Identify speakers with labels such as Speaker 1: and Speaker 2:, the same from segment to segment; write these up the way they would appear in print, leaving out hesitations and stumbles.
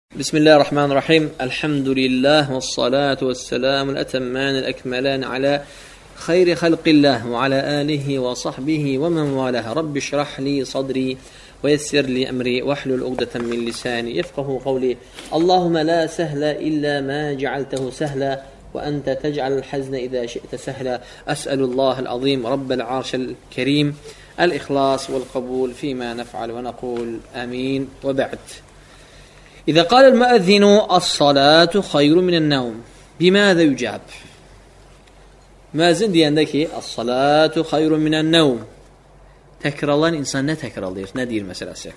Speaker 1: بسم الله الرحمن الرحيم الحمد لله والصلاة والسلام الأتمان الأكملان على خير خلق الله وعلى آله وصحبه ومن والاه رب اشرح لي صدري ويسر لي أمري واحلل عقدة من لساني يفقه قولي اللهم لا سهل إلا ما جعلته سهلا وأنت تجعل الحزن إذا شئت سهلا أسأل الله العظيم رب العرش الكريم الإخلاص والقبول فيما نفعل ونقول آمين وبعد إذا قال المؤذن الصلاة خير من النوم بماذا يجاب؟ Müəzzin deyəndə ki, as-salatu xayrun minən-nevm. Təkrarlayan insan nə təkrarlayır, nə deyir məsələsi?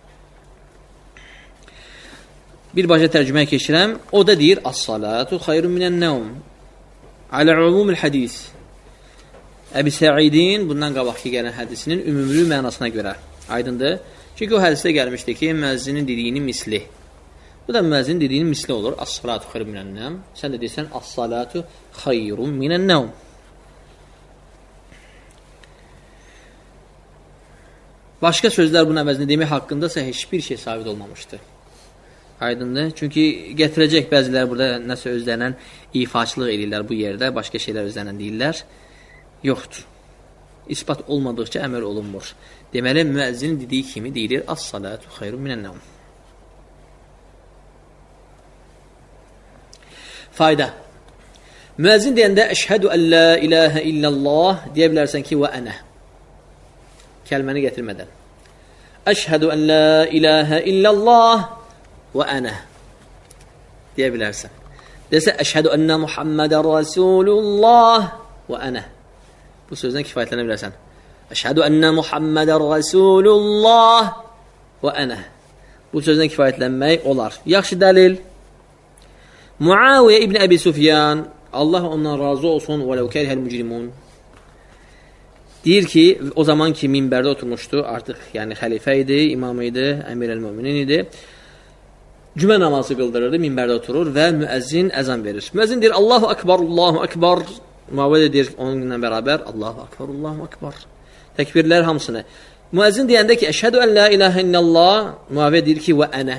Speaker 1: Birbaşa tərcüməyə keçirəm. O da deyir, as-salatu xayrun minən-nevm. Alə umumul hədis. Əbi Səidin bundan qabaqki gələn hədisinin ümumi mənasına görə aydındır. Çünki o hədisdə gəlmişdi ki, müəzzinin dediyinin misli. Bu da müəzzin dediyinin misli olur. As-salatu xayrun minən-nevm. Sən də deyirsən, as-salatu xayrun minən-nevm. Başqa sözlər bunun əvəzində demək haqqındasa heç bir şey sabit olmamışdı. Aydındır. Çünki gətirəcək bəzilər burada nəsə özlərindən ifaçılıq edirlər bu yerdə, başqa şeylər özlərindən deyirlər. Yoxdur. İsbat olmadıqca əməl olunmur. Deməli, müəzzinin dediyi kimi deyilir, as-salatu xayrun minən-nevm. Fayda. Müəzzin deyəndə əşhədü ən la ilahə illallah deyə bilərsən ki, və ənə. Kəlməni gətirmədən. Əşhədü ən la ilahə illallah və ənə deyə bilərsən. Desə, əşhədü ənə Muhammədən Rasulullah və ənə. Bu sözdən kifayətlənə bilərsən. Əşhədü ənə Muhammədən Rasulullah və ənə. Bu sözdən kifayətlənmək olar. Yaxşı dəlil. Muaviyə ibn Əbi Sufyan, Allah ondan razı olsun, vələv kərihəl mücrimun. Deyir ki, o zaman ki, minbərdə oturmuşdu, artıq yəni xəlifə idi, imam idi, əmir-əl-müminin idi. Cümə namazı qıldırırdı, minbərdə oturur və müəzzin əzan verir. Müəzzin deyir, Allahu akbar, Allahu akbar. Muaviyə deyir, onunla bərabər, Allahu akbar, Allahu akbar. Təkbirlər hamısını. Müəzzin deyəndə ki, əşhədü ən la ilahə illallah, Muaviyə deyir ki, və ənə.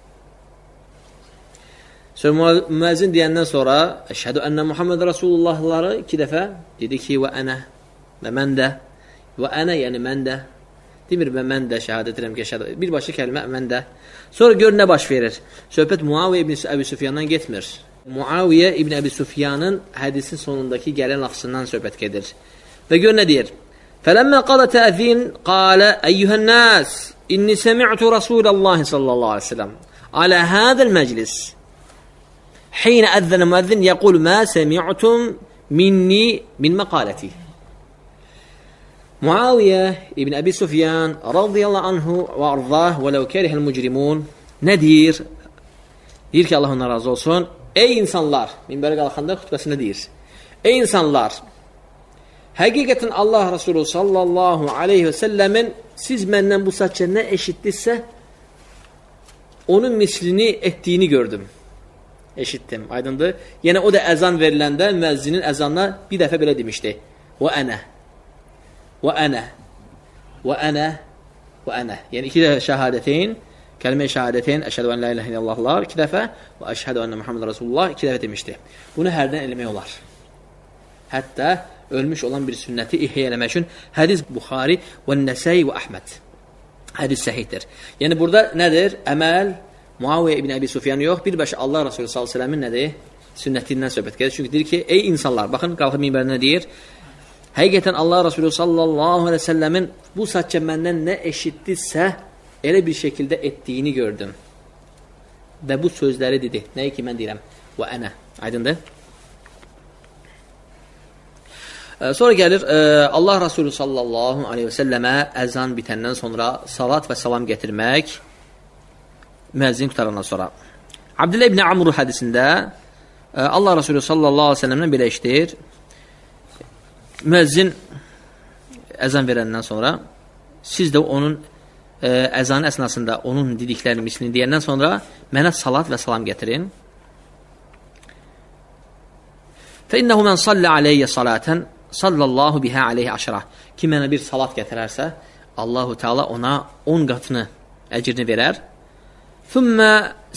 Speaker 1: Sonra müəzzin deyəndən sonra əşhədü ənə Muhammed Rasulullahları 2 dəfə dedi ki, və ənə və mən də və ənə, yəni mən də demir və mən də şəhadət edirəm ki, birbaşa kəlmə mən də. Sonra gör nə baş verir. Söhbət Muaviyə ibn Əbi Sufyandan getmir. Muaviyə ibn Əbi Sufyanın hədisin sonundakı gələn lafzından söhbət gedir. Və gör nə deyir? Fələmmə qada təəzin qalə əyyuhən nəs inni səmi'tu Rasulallahi sallallahu aleyhi ve sellem alə hədəl məclis حين أذن مؤذن يقول ما سمعتم مني من مقالتي. Muaviyə ibn Əbi Sufyan radiyallahu anhu və arzah və ləv kərihəl mücrimun nə deyir? Deyir ki, Allah ondan razı olsun. Ey insanlar, minbərə qalxanda xütbəsində deyir. Ey insanlar, həqiqətən Allah Resulü sallallahu aleyhi və səlləmin siz məndən bu saatçə nə eşitdinizsə, onun mislini etdiyini gördüm. Eşitdim, aydındır. Yəni, o da əzan veriləndə müəzzinin əzanına bir dəfə belə demişdi. Və ənə, və ənə, və ənə, və ənə. Yəni, 2 dəfə şəhadəteyn, kəlmə-i şəhadəteyn, əşhədü ən la ilahə illallahlar 2 dəfə və əşhədü ənə Muhammed Rasulullah 2 dəfə demişdi. Bunu hərdən eləmək olar. Hətta ölmüş olan bir sünnəti ihya eləmək üçün hədis Buxari və Nəsəy və Əhməd. Hədis səhihdir. Yəni, burada nədir? Əməl, Muaviyə ibn Əbi Sufyan yox, birbaşa Allah Resulü sallallahu əleyhi və səlləmin nədir? Sünnətindən söhbət gedir. Çünki deyir ki, ey insanlar, baxın, qalxıb minbərində deyir. Həqiqətən Allah Resulü sallallahu əleyhi və səlləmin bu saatca məndən nə eşitdisə, elə bir şəkildə etdiyini gördüm. Və bu sözləri dedi. Nəyi ki, mən deyirəm? Və ənə. Aydındır? Sonra gəlir, Allah Resulü sallallahu əleyhi və səlləmə əzan bitəndən sonra salat və salam gətirmək müəzzin qutarandan sonra. Abdullah ibn Amr hədisində Allah Resulü sallallahu aleyhi ve sellem'dən belə işdir. Müəzzin əzan verəndən sonra siz də onun əzanı əsnasında onun dediklərini mislini deyəndən sonra mənə salat və salam gətirin. فَإِنَّهُ مَنْ صَلَّ عَلَيَّ صَلَاتًا صَلَّ اللّٰهُ بِهَا عَلَيْهِ عَشْرًا. Kim mənə bir salat gətirərsə, Allahu Teala ona 10 qatını əcrini verər. Thumma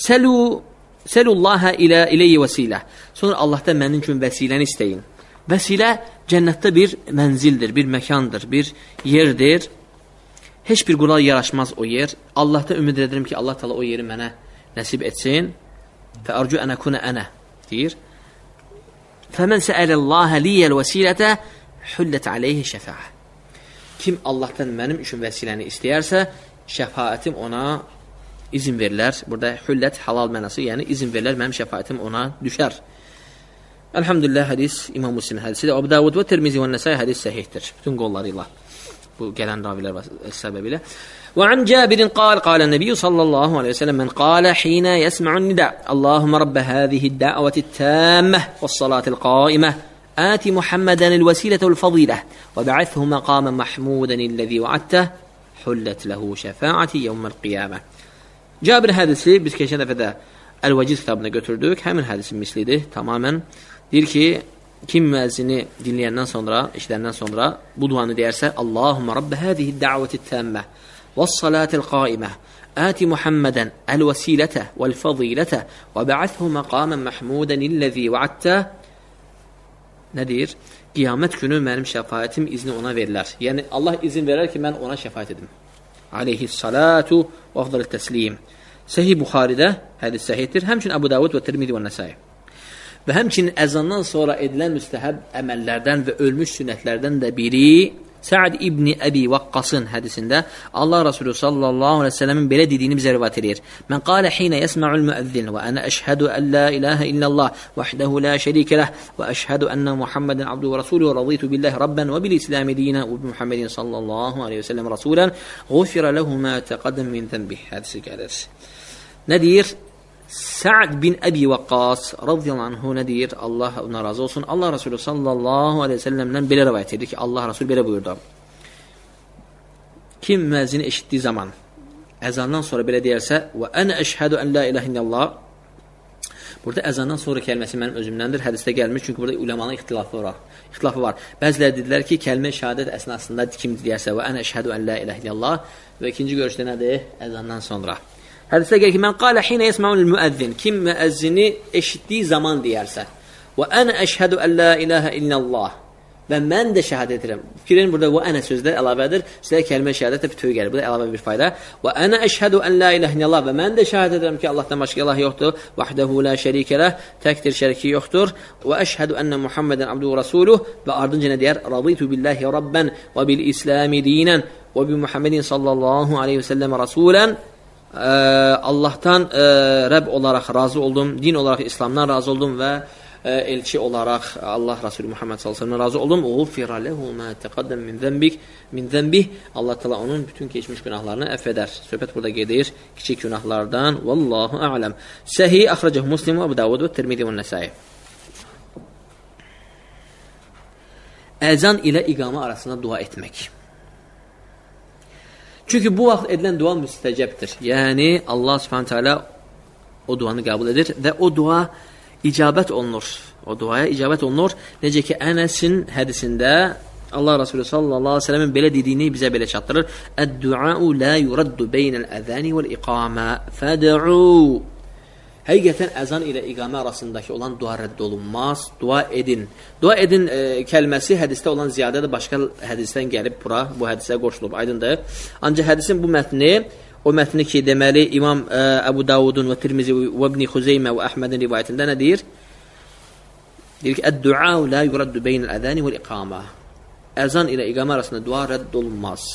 Speaker 1: səlullaha ileyhi vəsilə. Sonra Allahdan mənim üçün vəsiləni istəyin. Vəsilə cənnətdə bir mənzildir, bir məkandır, bir yerdir. Heç bir qula yaraşmaz o yer. Allahdan ümid edirəm ki, Allah Taala o yeri mənə nəsib etsin. Fərcu ən əkuna ənə deyir. Fəmən səələllaha liyəl vəsilətə hullət aleyhi şəfaə. Kim Allahdan mənim üçün vəsiləni istəyərsə, şəfaətim ona izin verilər. Burada hullət halal mənası, yəni izin verilər, mənim şəfaətim ona düşər. Elhamdülillah, hadis İmam Müslim hədisidir. Abu Davud və Tirmizi və Nəsai hədis səhihdir. Bütün qollarıyla. Bu gələn ravilər səbəbilə. Və an Cabirin qalə Nəbiyyu sallallahu aleyhi ve sellem mən qalə xinə yəsmə'un nida Allahumma rabbə həzihi də'vəti təmmə və salatil qaimə آتِ محمدا الوسيلة والفضيلة وبعثه مقاما محمودا الذي وعدته حلت له شفاعتي يوم القيامة. Cabir hədisi biz keçən dəfədə Əl-Vəciz kitabına götürdük. Həmin hədisin mislidir tamamən. Deyir ki, kim müəzzini dinləyəndən sonra, işləndən sonra bu duanı deyərsə, Allahumma rabbə həzihi də'vəti təmmə və salatil qaimə آتِ محمدا الوسيلة والفضيلة وبعثه مقاما محمودا الذي وعدته. Nədir? Qiyamət günü mənim şəfaətim izni ona verilər. Yəni, Allah izin verər ki, mən ona şəfaət edim. Aleyhissalatu və afdalı təslim. Səhih Buxaridə hədis səhihdir. Həmçinin Abu Davud və Tirmizi və Nəsai. Və həmçinin əzandan sonra edilən müstəhəb əməllərdən və ölmüş sünnətlərdən də biri Sa'd ibn Əbi Vaqqasın hədisində Allah Resulü sallallahu aleyhi ve sellemin belə dediyini bizə rivayət edir. Mən qalə xinə yəsma'ul müəzzin və ənə əşhədu ən la ilahə illallah vəhdəhu la şərikə ləh və əşhədu ənə Muhammedən abdu və rasulü və raditu billahi rabban və bil islami dinə və bi Muhammedin sallallahu aleyhi ve sellem rasulənğufirə lehu mə təqaddəm min zənbih. Hədisi gəlir. Nə deyir? Sa'd bin Əbi Vaqqas radiyallahu anhu nə deyir? Allah ona razı olsun. Allah Resulü sallallahu aleyhi ve sellemdən belə rivayət edir ki, Allah Resulü belə buyurdu. Kim müəzzini eşitdiyi zaman əzandan sonra belə deyərsə və ənə əşhədu ən la ilahə illallah. Burada əzandan sonra kəlməsi mənim özümdəndir. Hədisdə gəlmiş, çünki burada uləmanın ixtilafı var. Bəziləri dedilər ki, kəlmə şəhadət əsnasında kim deyərsə və ənə əşhədu ən la ilahə illallah və ikinci görüşdə nədir? Əzandan sonra. Hədisdə gəlir ki, mən qalə xinə yəsmə'ul müəzzin. Kim müəzzini eşitdiyi zaman deyərsə və ənə əşhədu ən la ilahə illallah və mən də şəhadət edirəm. Fikrin burada və ənə sözlər əlavədir. Sizə kəlmə şəhadət də bütöv gəlir. Bu da əlavə bir fayda. Və ənə əşhədu ən la ilahə illallah və mən də şəhadət edirəm ki, Allahdan başqa ilah yoxdur. Vəhdəhu la şərikə ləh, təkdir, şəriki yoxdur. Və əşhədu ənə Muhammedən abduhu rasuluh və ardınca nə deyər? Raditu billahi rabban və bil islami dinən və bi Muhammedin sallallahu aleyhi ve sellem rasulən. Allahdan Rəbb olaraq razı oldum, din olaraq İslamdan razı oldum və elçi olaraq Allah Resulü Muhammed sallallahu aleyhi ve sellem razı oldum. Ğufira lehu ma təqaddəm min zənbih. Allah Teala onun bütün keçmiş günahlarını əffedər. Söhbət burada gedir kiçik günahlardan. Vallahu a'lam. Səhih axracəhu Müslim və Abu Davud və Tirmizi və Nəsai. Əzan ilə iqamə arasında dua etmək. Çünki bu vaxt edilən dua müstəcəbdir. Yəni, Allah subhanahu teala o duanı qəbul edir və o dua icabət olunur. O duaya icabət olunur. Necə ki, Ənəsin hədisində Allah Resulü sallallahu aleyhi ve sellemin belə dediyini bizə belə çatdırır. Əd-dua'u la yuraddu beynəl əzəni vəl-iqamə fəd'u. Həqiqətən əzan ilə iqamə arasındakı olan dua rədd olunmaz. Dua edin. Dua edin kəlməsi hədisdə olan ziyadədir. Başqa hədisdən gəlib bura, bu hədisə qoşulub, aydındır. Ancaq hədisin bu mətni, o mətni ki, deməli, İmam Əbu Davudun və Tirmizi və İbn Xuzeymə və Əhmədin rivayətində nə deyir? Deyir ki, Əd-dua'u la yuraddu beynəl əzəni vəl-iqamə. Əzan ilə iqamə arasında dua rədd olunmaz.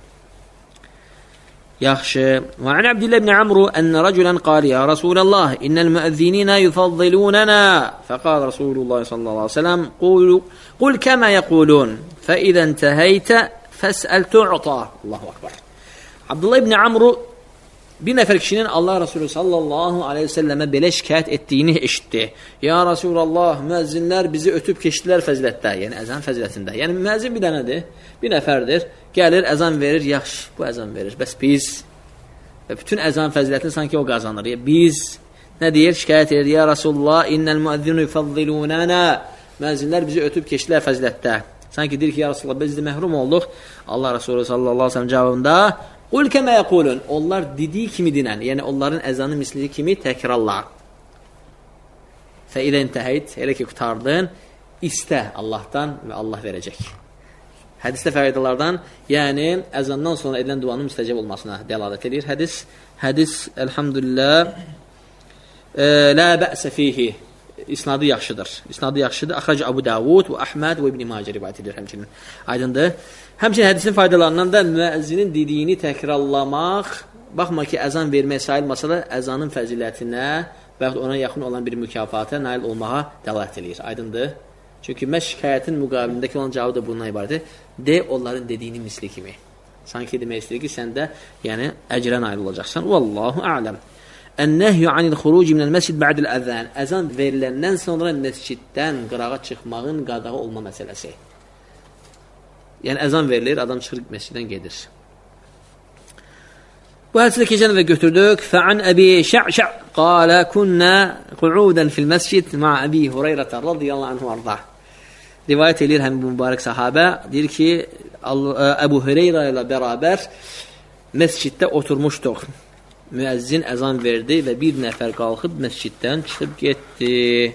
Speaker 1: Yaxşı. Və an Abdullah ibn Amr ən raculan qal ya Rasulullah innal muəzzinina yufaddilunana. Faqal Rasulullah sallallahu əleyhi və səlləm qul kama yaqulun fa idha intahayta fas'al tu'ta. Allahu akbar. Abdullah ibn Amr bir nəfər kişinin Allah Resulü sallallahu aleyhi ve sellemə belə şikayət etdiyini eşitdi. Ya Resulullah, müəzzinlər bizi ötüb keçdilər fəzilətdə, yəni əzan fəzilətində. Yəni müəzzin bir dənədir, bir nəfərdir, gəlir, əzan verir, yaxşı, bu əzan verir. Bəs biz, və bütün əzan fəzilətini sanki o qazanır. Biz, nə deyir, şikayət edir, ya Resulullah, innəl müəzzinu yufaddilunana. Müəzzinlər bizi ötüb keçdilər fəzilətdə. Sanki deyir ki, ya Resulullah, biz də məhrum olduq. Allah Resulü sallallahu aleyhi ve sellem cavabında, Qul kəmə yəqulun. Onlar dediyi kimi dinən, yəni onların əzanı misli kimi təkrarlar. Fə ilə intəhəyid, elə ki, qutardın, istə Allahdan və Allah verəcək. Hədisdə faydalardan, yəni əzandan sonra edilən duanın müstəcəb olmasına dəlalət edir. Hədis, əlhamdülillah, la bə'sə fihi. İsnadı yaxşıdır. Axrac Abu Davud və Əhməd və İbn Macə rivayət edir həmçinin. Aydındır. Həmçinin hədisin faydalarından da müəzzinin dediyini təkrarlamaq, baxma ki, əzan vermək sayılmasa da əzanın fəzilətinə və yaxud ona yaxın olan bir mükafata nail olmağa dəlalət edir. Aydındır. Çünki şikayətin müqabilindəki olan cavabı da bundan ibarətdir. De, onların dediyini misli kimi. Sanki demək istəyir ki, sən də yəni, əcrə nail olacaqsan. Vallahu a'lam. Ən-nəhyü anil xuruci minəl məscid ba'dəl əzən. Əzan veriləndən sonra məsciddən qırağa çıxmağın qadağı olma məsələsi. Yəni, əzan verilir, adam çıxır məsciddən gedir. Bu hədisdə keçən və götürdük. Fə'an Əbi Şə'şə' qalə künnə qu'udən fil məscid ma' Əbi Hüreyrətə radiyallahu anhu arda. Rivayət edir həmin bu mübarək sahabə. Deyir ki, Əbu Hüreyrə ilə bərabər məsciddə oturmuşduq. Müəzzin əzan verdi və bir nəfər qalxıb məsciddən çıxıb getdi.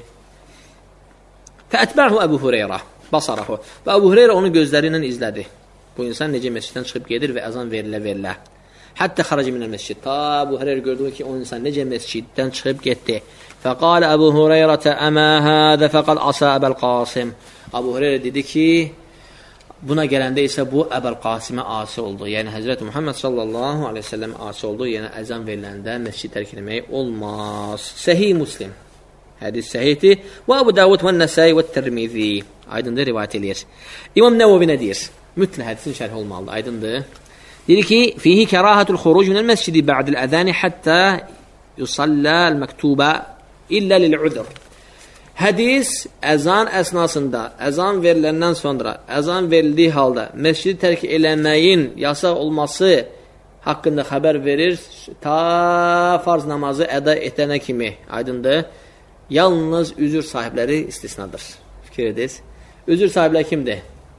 Speaker 1: Fəətbəhu Əbu Hüreyrə basarahu. Və Əbu Hüreyrə onu gözləri ilə izlədi. Bu insan necə məsciddən çıxıb gedir və əzan verilə. Hətta xaraci minəl məscid. Ta Əbu Hüreyrə gördü ki, o insan necə məsciddən çıxıb getdi. Fəqalə Əbu Hüreyrətə əmə hədə fəqal asa Əbəl Qasim. Əbu Hüreyrə dedi ki, buna gələndə isə bu Əbəl Qasimə asi oldu. Yəni, Həzrəti Muhammed sallallahu aleyhi ve sellem asi oldu. Yəni, əzan veriləndə məscid tərk etmək olmaz. Səhih Muslim. Hədis səhihdir. Və Əbu Davud və Nəsəi və Tirmizi. Aydındır, rivayət edir. İmam Nəvəvi nə deyir? Mütlə hədisin şərhi olmalıdır. Aydındır. Deyir ki, fihi kərahətul xuruc minəl məscidi ba'dil əzəni həttə yusalləl məktubə illə lil-udr. Hədis əzan əsnasında, əzan veriləndən sonra, əzan verildiyi halda məscidi tərk eləməyin yasaq olması haqqında xəbər verir, ta farz namazı əda etənə kimi. Aydındır. Yalnız üzür sahibləri istisnadır. Fikir ediniz. Üzür sahibləri kimdir?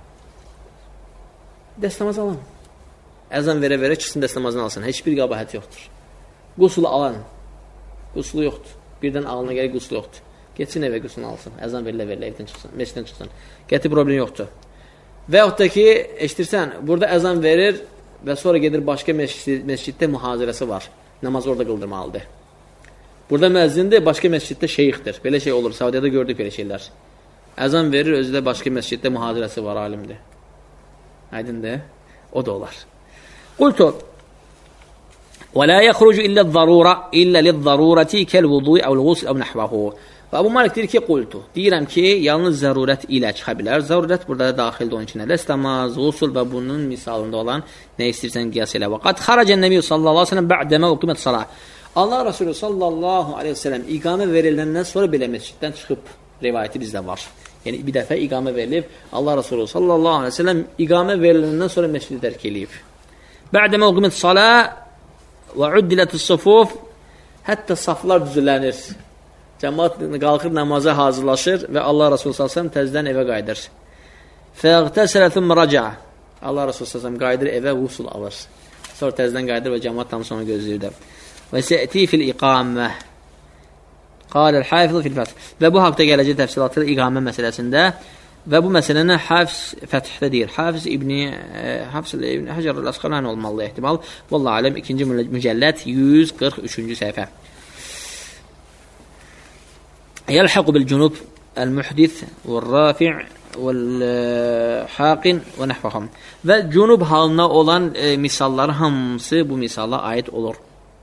Speaker 1: Dəstəmaz alan. Əzan verə-verə kişinin dəstəmazını alsın. Heç bir qabahət yoxdur. Qusulu alan. Qusulu yoxdur. Birdən ağlına gəlir qusulu yoxdur. Geçsin evə qüsunu alsın. Əzan verilə-verilə evdən çıxsın. Məsciddən çıxsın. Qəti problem yoxdur. Və yaxud da ki, eşitirsən, burada əzan verir və sonra gedir başqa məsciddə mühazirəsi var. Namaz orada qıldırmalıdır. Burada müəzzindir, başqa məsciddə şeyxdir. Belə şey olur. Saudiyada gördük belə şeylər. Əzan verir, özü də başqa məsciddə mühazirəsi var, alimdir. Aydındır. O da olar. Qultu وَلَا يَخْرُجُ إِلَّا الضَّرُورَةِ إِلَّا لِلضَّرُورَةِ كَالْوُضُوءِ أَوْ الْغُسْلِ أَوْ نَحْوَهُ. Və Əbu Malik deyir ki, qultu. Deyirəm ki, yalnız zərurət ilə çıxa bilər. Zərurət burada da daxildir onun içində. Dəstəmaz, qusul və bunun misalında olan nə istəyirsən qiyas elə. Və qad xaracən Nəbi sallallahu aleyhi ve sellem ba'dəmə uqimət salah. Allah Resulü sallallahu aleyhi ve sellem iqamə veriləndən sonra belə məsciddən çıxıb rivayəti bizdə var. Yəni bir dəfə iqamə verilib, Allah Resulü sallallahu aleyhi ve sellem iqamə veriləndən sonra məscidi tərk eləyib. Ba'dəmə uqimət salah və uddilətüs sufuf, hətta saflar düzülənir. Cəmaat qalxır, namaza hazırlaşır və Allah Resulü s.ə.v təzdən evə qayıdır. Fəğtəsələ thumma raca. Allah Resulü s.ə.v qayıdır evə, qusul alır. Sonra təzdən qayıdır və cəmaat tam sonra gözləyir. Və sə'ti fil iqamə. Qaləl hafizı fil fəth. Və bu haqda gələcək təfsilatı iqamə məsələsində və bu məsələni Hafiz Fəthdə deyir. Hafiz İbni Həcər Əl-Əsqalani olmalı ehtimal. Vallahi aləm 2-ci mücəllət 143-cü səhifə. يلحق بالجنوب المحدث والرافع والحاقن ونحوهم. Və cünub halına olan misallar hamısı bu misala aid olur.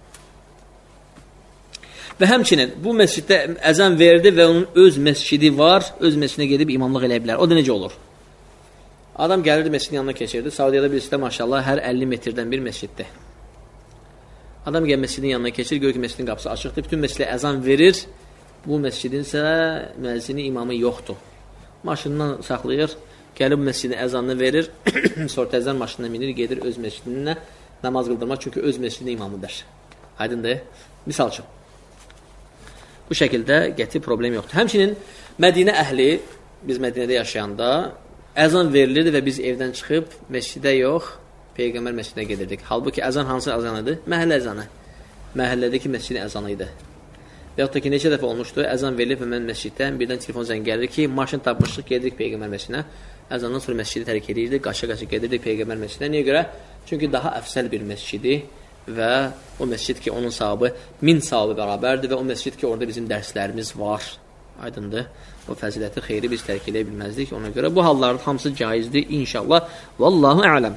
Speaker 1: Və həmçinin bu məsciddə əzan verdi və onun öz məscidi var, öz məscidinə gedib imamlıq eləyə bilər. O da necə olur? Adam gəlirdi məscidin yanına keçirdi. Saudiyada birisi maşallah hər 50 metrdən bir məsciddə. Adam gəl məscidin yanına keçir, görür ki məscidin qapısı açıqdır. Bütün məscidə əzan verir. Bu məscidin isə müəzzini imamı yoxdur. Maşından saxlayır, gəlib məscidin əzanını verir, sonra təzdən maşından minir, gedir öz məscidinə namaz qıldırmaq, çünki öz məscidin imamıdır. Aydındır? Misal üçün. Bu şəkildə qəti problem yoxdur. Həmçinin Mədinə əhli, biz Mədinədə yaşayanda əzan verilirdi və biz evdən çıxıb məscidə yox, Peyğəmbər məscidinə gedirdik. Halbuki əzan hansı əzanıdır? Məhəllə əzanı. Məhəllədəki məscidin əzanı idi. Və yaxud da ki, neçə dəfə olmuşdu, əzan verilib və mən məsciddən birdən telefon zəng gəlir ki, maşın tapmışdıq, gedirik Peyğəmbər məscidinə. Əzandan sonra məscidi tərk edirdik, qaça-qaça gedirdik Peyğəmbər məscidinə. Niyə görə? Çünki daha əfsəl bir məscidi və o məscid ki, onun savabı 1000 savabı bərabərdir və o məscid ki, orada bizim dərslərimiz var. Aydındır. O fəziləti, xeyri biz tərk edə bilməzdik. Ona görə bu halların hamısı caizdir, inşallah. Vallahu ələm.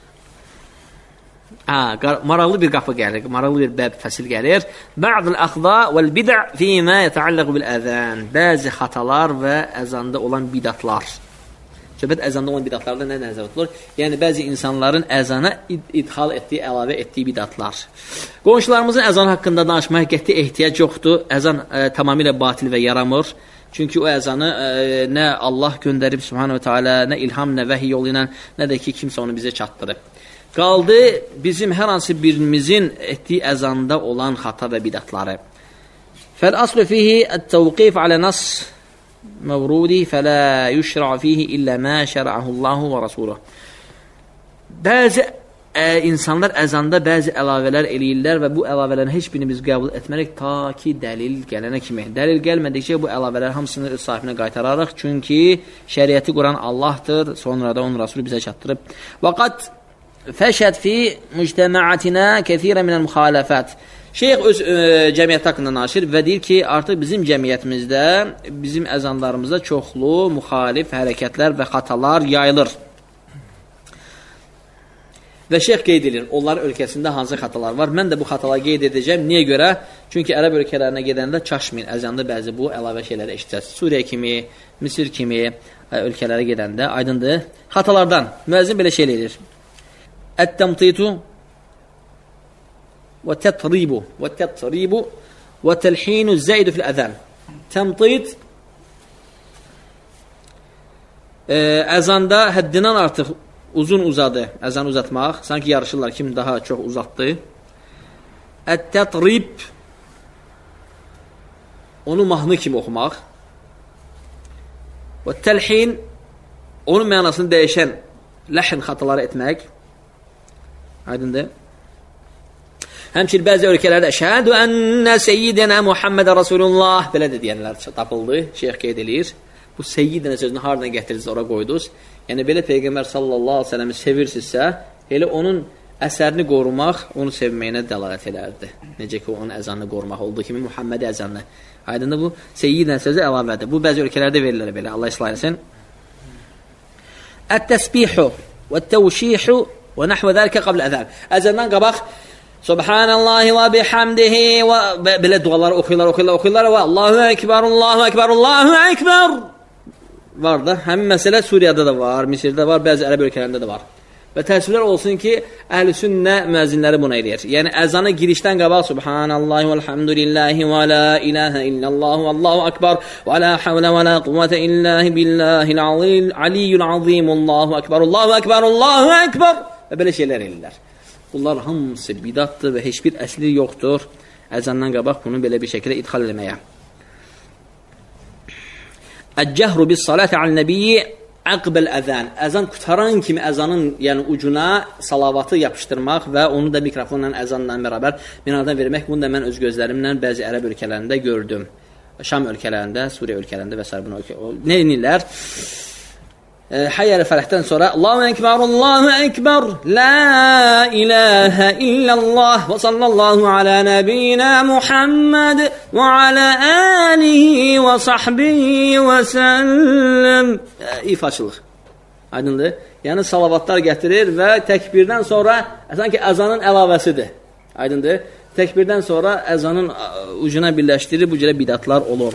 Speaker 1: Maraqlı bir qapı gəlir, maraqlı bir bəb fəsil gəlir. Ba'dul əxza vəl bid'a fīmə yetəalləqu bil əzən. Bəzi xatalar və əzanda olan bidatlar. Söhbət əzanda olan bidatlarda nə nəzərdə tutulur? Yəni, bəzi insanların əzana idxal etdiyi, əlavə etdiyi bidatlar. Qonşularımızın əzan haqqında danışmaya qəti ehtiyac yoxdur. Əzan tamamilə batil və yaramır. Çünki o əzanı nə Allah göndərib, subhanahu wa ta'ala, nə ilham, nə vəhiy yolu ilə, nə də ki, kimsə onu bizə çatdırıb. Qaldı bizim hər hansı birimizin etdiyi əzanda olan xata və bidatları. Fəl-aslu fihi ət-təvqif alə nas məvrudi fələ yüşra fihi illə mə şər'ahullahu və rasuluh. Bəzi insanlar əzanda bəzi əlavələr eləyirlər və bu əlavələrin heç birini biz qəbul etmərək ta ki dəlil gələnə kimi. Dəlil gəlmədikcə bu əlavələr hamısını öz sahibinə qaytararıq. Çünki şəriəti quran Allahdır, sonra da onun Rasulü bizə çatdırıb. Vəqat fəşəd fi müctəməatinə kəthirə minəl müxaləfət. Şeyx öz cəmiyyət haqqında danışır və deyir ki, artıq bizim cəmiyyətimizdə, bizim əzanlarımızda çoxlu müxalif hərəkətlər və xatalar yayılır. Və şeyx qeyd edir, onların ölkəsində hansı xatalar var. Mən də bu xataları qeyd edəcəm. Niyə görə? Çünki ərəb ölkələrinə gedəndə çaşmayın, əzanda bəzi bu əlavə şeyləri eşitəcəz. Suriyə kimi, Misir kimi ölkələrə gedəndə aydındır. Xatalardan müəzzin belə şey edir. Ət-təmtitu və tətribu və təlhinu zəidu fil əzən. Təmtit əzanda həddindən artıq uzun uzadı, əzanı uzatmaq. Sanki yarışırlar, kim daha çox uzatdı. Ət-tətrib onu mahnı kimi oxumaq. Və təlhin onun mənasını dəyişən ləhn xataları etmək. Aydındır. Həmçinin bəzi ölkələrdə əşhədü ənnə seyyidənə Muhammedə Rasulullah belə də deyənlər tapıldı, şeyx qeyd edir. Bu seyyidənə sözünü haradan gətirdiniz, ora qoydunuz. Yəni, belə Peyğəmbər sallallahu aleyhi ve sellem'i sevirsinizsə, elə onun əsərini qorumaq, onu sevməyinə dəlalət edərdi. Necə ki, onun əzanını qorumaq olduğu kimi Muhammed əzanını. Aydındır bu, seyyidənə sözü əlavədir. Bu, bəzi ölkələrdə verirlər belə, Allah islah etsin. Ət-təsbihu və təvşihu və nəhvə dəlikə qabl əzən. Əzəndən qabaq, Subhanallahi və bihamdihi və belə duaları oxuyurlar və Allahu Ekber, Allahu Ekber, Allahu Ekber var da. Həmin məsələ Suriyada da var, Misirdə var, bəzi ərəb ölkələrində də var. Və təəssüflər olsun ki, əhl-i sünnə müəzzinləri buna eləyir. Yəni, əzanı girişdən qabaq Subhanallahi və elhamdülillahi və la ilahə illallahu və Allahu Ekber və la havlə və la quvvətə illahi billahil aliyyul azim, Allahu Ekber, Allahu Ekber, Allahu Ekber və belə şeylər eləyirlər. Bunlar hamısı bidatdır və heç bir əsli yoxdur. Əzandan qabaq bunu belə bir şəkildə idxal eləməyə. Əc-cəhru bis-salati alan-nabiyyi aqbal əzan. Əzan qutaran kimi əzanın yəni ucuna salavatı yapışdırmaq və onu da mikrofonla əzanla bərabər minadan vermək. Bunu da mən öz gözlərimlə bəzi ərəb ölkələrində gördüm. Şam ölkələrində, Suriyə ölkələrində və s. Nə edirlər? Hayyələ fərəhdən sonra Allahu Ekber, Allahu Ekber, La ilahə illallah və sallallahu alə nəbiyyina Muhammed və alə alihi və sahbihi və səlləm. İfaçılıq. Aydındır. Yəni salavatlar gətirir və təkbirdən sonra sanki əzanın əlavəsidir. Aydındır. Təkbirdən sonra əzanın ucuna birləşdirir, bu cürə bidatlar olur.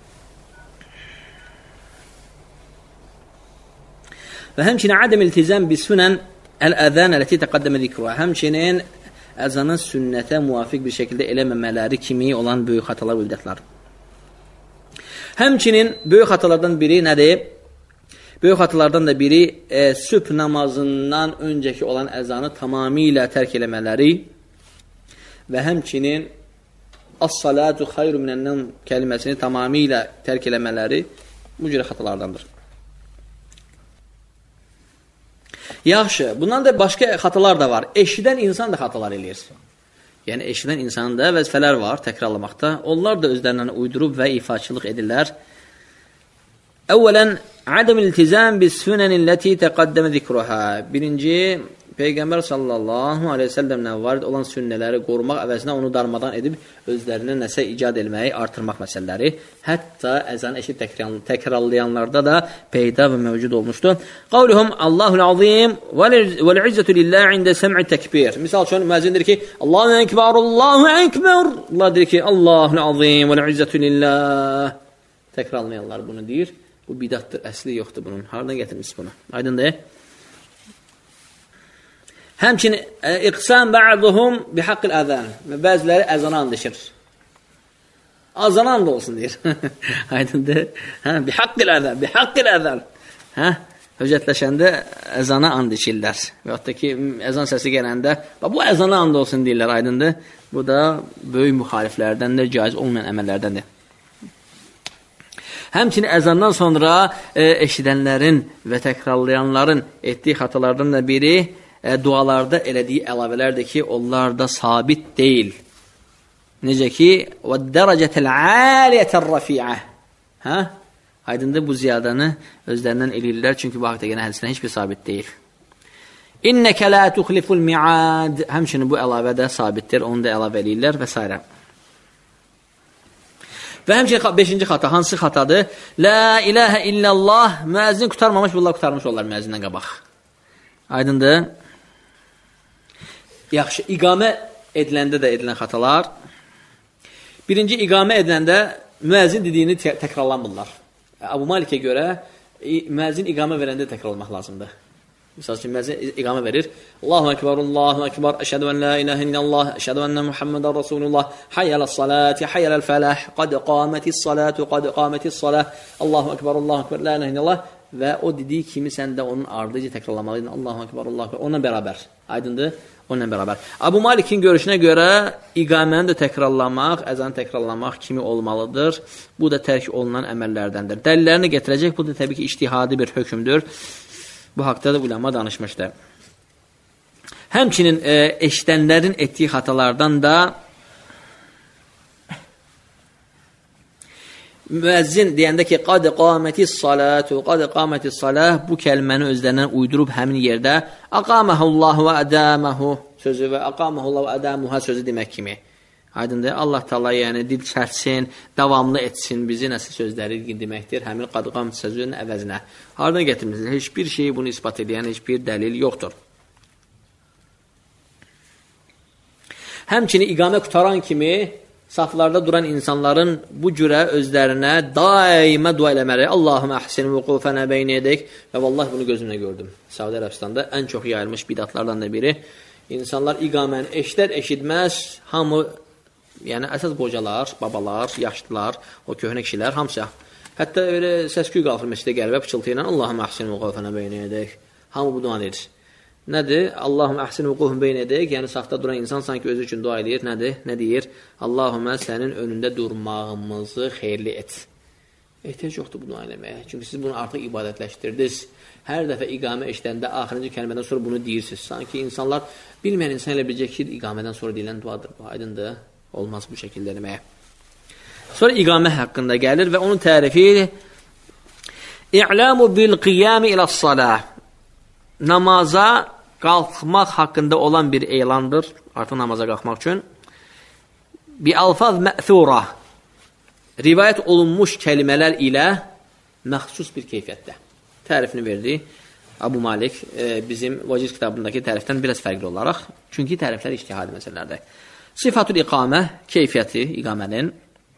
Speaker 1: Və həmçinin ədəm iltizam bi sünən əl-əzən ələti təqəddəmə zikruha. Həmçinin əzanın sünnətə müvafiq bir şəkildə eləməmələri kimi olan böyük xatalar və bidətlər. Həmçinin böyük xatalardan biri nədir? Böyük xatalardan da biri sübh namazından öncəki olan əzanı tamamilə tərk eləmələri və həmçinin as-salatu xayru minən-nəvm kəliməsini tamamilə tərk eləmələri bu cürə xatalardandır. Yaxşı, bundan da başqa xatalar da var. Eşidən insan da xatalar eləyir. Yəni, eşidən insanda vəzifələr var təkrarlamaqda. Onlar da özlərindən uydurub və ifaçılıq edirlər. Əvvələn, adəm iltizam bis-sünənilləti təqaddəmə zikruhə. Birinci, Peyğəmbər sallallahu aleyhi ve sellemlə varid olan sünnələri qorumaq əvəzinə onu darmadan edib özlərinə nəsə icad etməyi artırmaq məsələləri. Hətta əzanı eşit təkrarlayanlarda da peyda və mövcud olmuşdu. Qavluhum Allahul azim vəl-izzətu lillah ində səm'i təkbir. Misal üçün müəzzin deyir ki, Allahu ekber, Allahu ekber. Allah deyir ki, Allahul azim vəl-izzətu lillah. Təkrarlayanlar bunu deyir. Bu bidatdır, əsli yoxdur bunun. Haradan gətirmiş bunu? Aydındır. Həmçinin iqsam ba'duhum bihaqqil əzan. Bəziləri əzana andışır. Azana and olsun deyir. Aydındır. Bihaqqil əzan. Höcətləşəndə əzana and içirlər. Və hətta ki, əzan səsi gələndə, bu əzana and olsun deyirlər, aydındır. Bu da böyük müxaliflərdəndir, caiz olmayan əməllərdəndir. Həmçinin əzandan sonra eşidənlərin və təkrarlayanların etdiyi xatalardan da biri dualarda elədiyi əlavələrdir ki, onlar da sabit deyil. Necə ki, وَالدَّرَجَةَ الْعَالِيَةَ الرَّفِيعَةِ Aydındır, bu ziyadanı özlərindən eləyirlər, çünki bu haqda gələn hədisdən heç bir sabit deyil. İnnəkə lə tuxliful mi'ad. Həmçinin bu əlavə də sabitdir, onu da əlavə eləyirlər və s. Və həmçinin 5-ci xata, hansı xatadır? La ilahə illallah, müəzzin qutarmamış, bunlar qutarmış olar müəzzindən qabaq. Aydındır. Yaxşı, iqamə ediləndə də edilən xatalar. Birinci, iqamə ediləndə müəzzin dediyini təkrarlanmırlar. Abu Malikə görə müəzzin iqamə verəndə təkrarlamaq lazımdır. Misal üçün, müəzzin iqamə verir. Allahu ekber, Allahu ekber, əşhədu ən la ilahə illallah, əşhədu ennə Muhammedən Rasulullah, hayyələs-salati, hayyələl-fələh, qad qamətis-salatu, qad qamətis-salah, Allahu ekber, Allahu ekber, la ilahə illallah. Və o dediyi kimi sən də onun ardıcı təkrarlamalıydın. Allahu ekber, Allahu ekber. Onunla bərabər. Aydındır? Onunla bərabər. Abu Malikin görüşünə görə iqaməni də təkrarlamaq, əzanı təkrarlamaq kimi olmalıdır. Bu da tərk olunan əməllərdəndir. Dəlillərini gətirəcək. Bu da təbii ki, ictihadi bir hökmdür. Bu haqda da ulema danışmışdır. Həmçinin eşidənlərin etdiyi xatalardan da müəzzin deyəndə ki, qad qamətis-salatu, qad qamətis-salah, bu kəlməni özlərindən uydurub həmin yerdə aqaməhullahu və ədəməhu sözü və aqaməhullahu və ədəmuha sözü demək kimi. Aydındır, Allah Taala yəni dil çərsin, davamlı etsin bizi nəsə sözləri deməkdir, həmin qad qamətis sözünün əvəzinə. Haradan gətirmişsiniz? Heç bir şeyi bunu isbat edən heç bir dəlil yoxdur. Həmçinin iqamə qutaran kimi saflarda duran insanların bu cürə özlərinə daimə dua eləmələri. Allahümə əhsin vüqufənə beynə edək. Və vallahi bunu gözümlə gördüm. Səudi Ərəbistanda ən çox yayılmış bidatlardan da biri. İnsanlar iqaməni eşitməz, hamı, yəni əsas qocalar, babalar, yaşlılar, o köhnə kişilər, hamısı. Hətta öyle səs-küy qalxır məscidə gəlib və pıçıltı ilə Allahümə əhsin vüqufənə beynə edək. Hamı bu dua edir. Nədir? Allahümə əhsin vüquhum beyn edək. Yəni, safda duran insan sanki özü üçün dua edir. Nədir? Nə deyir? Allahümə sənin önündə durmağımızı xeyirli et. Ehtiyac yoxdur bu dua eləməyə. Çünki siz bunu artıq ibadətləşdirdiniz. Hər dəfə iqamə eşidəndə, axırıncı kəlmədən sonra bunu deyirsiniz. Sanki insanlar, bilməyən insan elə biləcək ki, iqamədən sonra deyilən duadır. Bu aydındır. Olmaz bu şəkildə eləməyə. Sonra iqamə haqqında gəlir və onun tərifi İ'lamu bil-qiyami iləs-salah. Namaza qalxmaq haqqında olan bir elandır. Artıq namaza qalxmaq üçün. Bi-alfaz mə'thura. Rivayət olunmuş kəlmələr ilə məxsus bir keyfiyyətdə. Tərifini verdi Abu Malik bizim Vaciz kitabındakı tərifdən biraz fərqli olaraq. Çünki təriflər ictihadi məsələlərdir. Sifatul iqamə, keyfiyyəti iqamənin.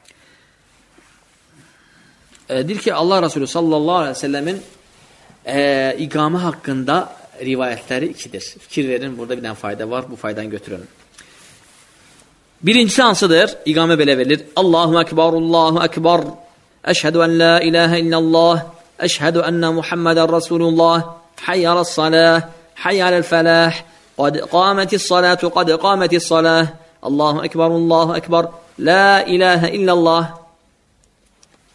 Speaker 1: Deyir ki, Allah Resulü sallallahu aleyhi ve sellemin iqamə haqqında rivayətləri ikidir. Fikir verin, burada bir dənə fayda var, bu faydanı götürün. Birincisi hansıdır? İqamə belə verilir. Allahu ekber, Allahu ekber. Əşhədu ən la ilahə illallah. Əşhədu ennə Muhammedən Rasulullah. Hayyələs-salah, hayyələl-fələh. Qad qamətis-salatu, qad qamətis-salah. Allahu ekber, Allahu ekber. La ilahə illallah.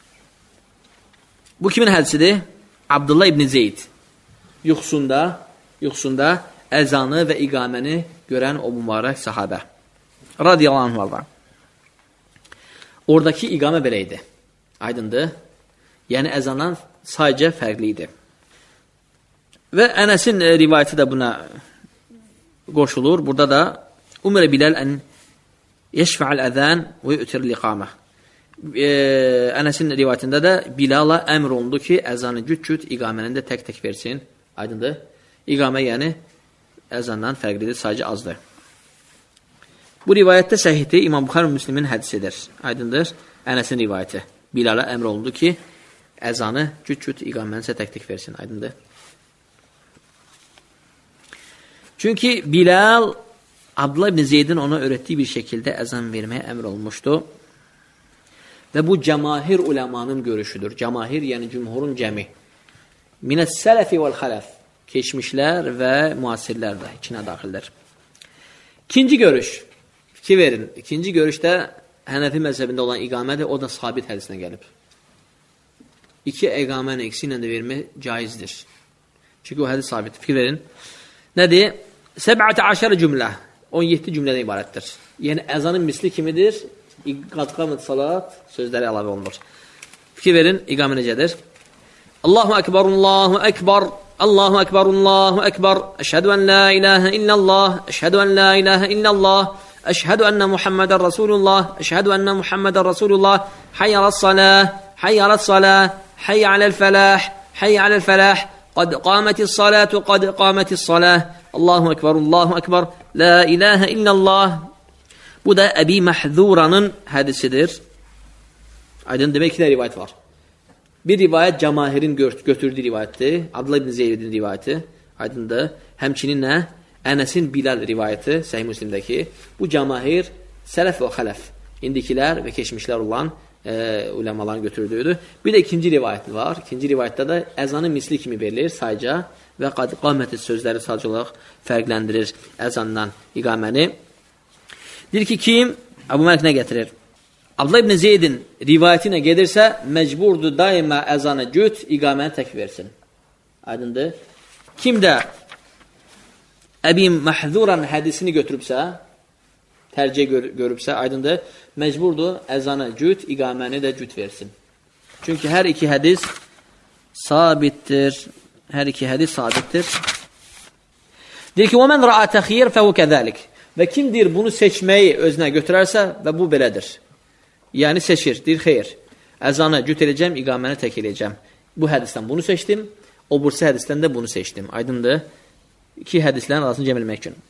Speaker 1: Bu kimin hədisidir? Abdullah ibn Zeyd yuxusunda yuxusunda əzanı və iqaməni görən o mübarək sahabə. Radiyallahu anhulardan. Oradakı iqamə belə idi. Aydındır. Yəni əzandan sadəcə fərqli idi. Və Ənəsin rivayəti də buna qoşulur. Burada da Umrə Bilal ən yeşfə'əl əzən və yu'tir liqamə. Ənəsin rivayətində də Bilala əmr olundu ki, əzanı cüt-cüt, iqaməni də tək-tək versin. Aydındır. İqamə yəni əzandan fərqlidir, sadəcə azdır. Bu rivayətdə səhihdir, İmam Buxari Müslimin hədisidir. Aydındır. Ənəsin rivayəti. Bilala əmr olundu ki, əzanı cüt-cüt, iqaməni isə tək-tək versin. Aydındır. Çünki Bilal Abdullah ibn Zeydin ona öyrətdiyi bir şəkildə əzan verməyə əmr olmuşdu. Və bu cəmahir uləmanın görüşüdür. Cəmahir, yəni cümhurun cəmi. Minəs sələfi vəl-xələf. Keçmişlər və müasirlər də içinə daxildir. İkinci görüş. Fikir verin. İkinci görüşdə Hənəfi məzhəbində olan iqamədir. O da sabit hədisinə gəlib. İki iqaməni ikisi ilə də vermək caizdir. Çünki o hədis sabit. Fikir verin. Nədir? 17 cümlə. 17 cümlədən ibarətdir. Yəni əzanın misli kimidir? Qad qamət salat sözləri əlavə olunur. Fikir verin, iqamə necədir? Allahu Ekber, Allahu Ekber, Allahu Ekber, Allahu Ekber, əşhədu ən la ilahə illallah, əşhədu ən la ilahə illallah, əşhədu ənə Muhammedən Rasulullah, əşhədu ənə Muhammedən Rasulullah, hayyələs-salah, hayyələs-salah, hayyələl-fəlah, hayyələl-fəlah, qad qamətis-salatu, qad qamətis-salah, Allahu Ekber, Allahu Ekber, la ilahə illallah. Bu da Əbi Məhzuranın hədisidir. Aydın demək ki, nə rivayət var? Bir rivayət Cəmahirin götürdüyü rivayətdir. Abdullah ibn Zeydin rivayəti. Aydındır. Həmçinin nə? Ənəsin Bilal rivayəti, Səhih Müslimdəki. Bu Cəmahir, sələf və xələf. İndikilər və keçmişlər olan uləmaların götürdüyüdür. Bir də ikinci rivayət var. İkinci rivayətdə də əzanın misli kimi verilir sayca və qaməti sözləri sadəcə olaraq fərqləndirir əzandan iqaməni. Deyir ki, kim? Əbu Məlik nə gətirir? Abdullah ibn Zeydin rivayəti ilə gedirsə, məcburdur daima əzanı cüt, iqaməni tək versin. Aydındır. Kim də Əbi Məhzuran hədisini götürübsə, tərcih görübsə, aydındır, məcburdur əzanı cüt, iqaməni də cüt versin. Çünki hər iki hədis sabitdir. Hər iki hədis sabitdir. Deyir ki, وَمَنْ رَأَى تَخِيرْ فَهُ كَذَلِكِ. Və kim deyir, bunu seçməyi özünə götürərsə və bu belədir. Yəni seçir, deyir, xeyr, əzanı cüt edəcəm, iqaməni tək edəcəm. Bu hədisdən bunu seçdim, o bursi hədisdən də bunu seçdim. Aydındır. İki hədislərin arasını cəm eləmək üçün.